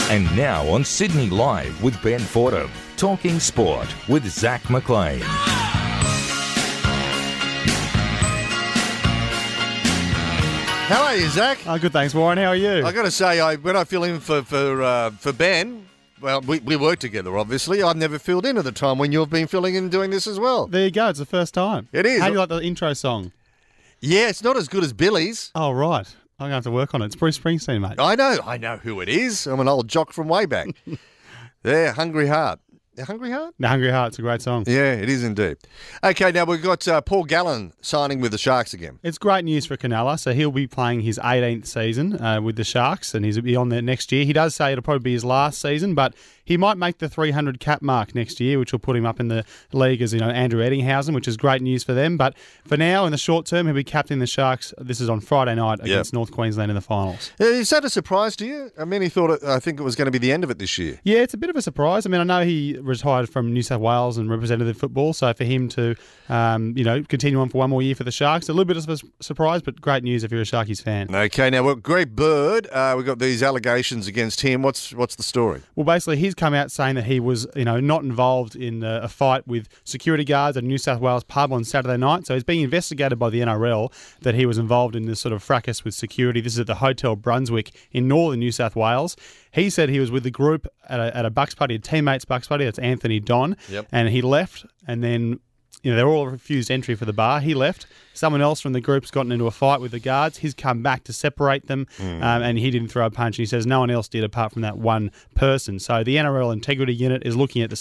And now on Sydney Live with Ben Fordham, talking sport with Zach McLean. How are you, Zach? Oh, good, thanks, Warren. How are you? I got to say, when I fill in for Ben, well, we work together, obviously. I've never filled in at the time when you've been filling in and doing this as well. There you go. It's the first time. It is. How do you like the intro song? Yeah, it's not as good as Billy's. Oh, right. I'm going to have to work on it. It's Bruce Springsteen, mate. I know who it is. I'm an old jock from way back. There, Hungry Heart. Hungry Heart? The Hungry Heart's a great song. Yeah, it is indeed. Okay, now we've got Paul Gallen signing with the Sharks again. It's great news for Canella. So he'll be playing his 18th season with the Sharks, and he'll be on there next year. He does say it'll probably be his last season, but he might make the 300 cap mark next year, which will put him up in the league as Andrew Eddinghausen, which is great news for them. But for now, in the short term, he'll be captaining the Sharks. This is on Friday night against North Queensland in the finals. Is that a surprise to you? I mean, I think it was going to be the end of it this year. Yeah, it's a bit of a surprise. I mean, I know he retired from New South Wales and representative football, so for him to, continue on for one more year for the Sharks, a little bit of a surprise, but great news if you're a Sharkies fan. Okay, now Greg Bird, we've got these allegations against him. What's the story? Well, basically, he's come out saying that he was, not involved in a fight with security guards at a New South Wales pub on Saturday night. So he's being investigated by the NRL that he was involved in this sort of fracas with security. This is at the Hotel Brunswick in northern New South Wales. He said he was with the group at a Bucks party, a teammates Bucks party. That's Anthony Don. Yep. And he left, and then they all refused entry for the bar. He left. Someone else from the group's gotten into a fight with the guards. He's come back to separate them, and he didn't throw a punch. And he says no one else did apart from that one person. So the NRL Integrity Unit is looking at the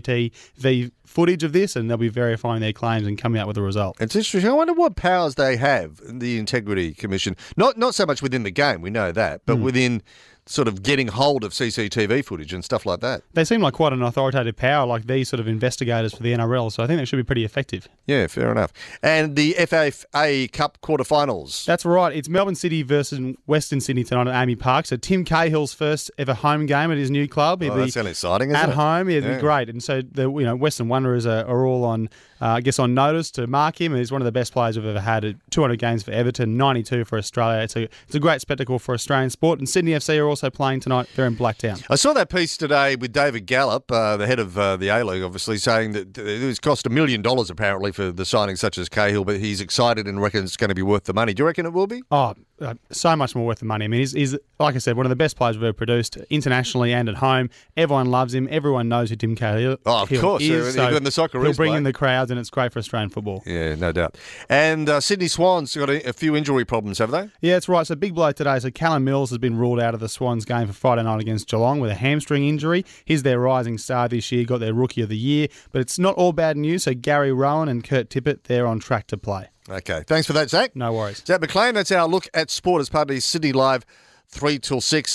CCTV footage of this, and they'll be verifying their claims and coming out with a result. It's interesting. I wonder what powers they have, the Integrity Commission. Not so much within the game, we know that, but within sort of getting hold of CCTV footage and stuff like that. They seem like quite an authoritative power, like these sort of investigators for the NRL, so I think they should be pretty effective. Yeah, fair enough. And the FFA Cup quarterfinals. That's right. It's Melbourne City versus Western Sydney tonight at Amy Park. So Tim Cahill's first ever home game at his new club. That sounds exciting, isn't it? At home, it'd be great. And so the Western Wanderers are all on, on notice to mark him. He's one of the best players we've ever had. 200 games for Everton, 92 for Australia. It's a great spectacle for Australian sport. And Sydney FC are also playing tonight. They're in Blacktown. I saw that piece today with David Gallop, the head of the A-League, obviously, saying that it's cost $1 million apparently for the signing such as Cahill, but he's excited and reckons it's going to be worth the money. Do you reckon it will be? Oh, so much more worth the money. I mean, he's like I said, one of the best players we've ever produced internationally and at home. Everyone loves him. Everyone knows who Tim Cahill of course is. So in the soccer he'll bring in the crowds, and it's great for Australian football. Yeah, no doubt. And Sydney Swans got a few injury problems, have they? Yeah, that's right. So big blow today. So Callum Mills has been ruled out of the Swans game for Friday night against Geelong with a hamstring injury. He's their rising star this year, got their Rookie of the Year. But it's not all bad news. So Gary Rowan and Kurt Tippett, they're on track to play. Okay, thanks for that, Zach. No worries. Zach McLean, that's our look at sport as part of the Sydney Live 3 till 6.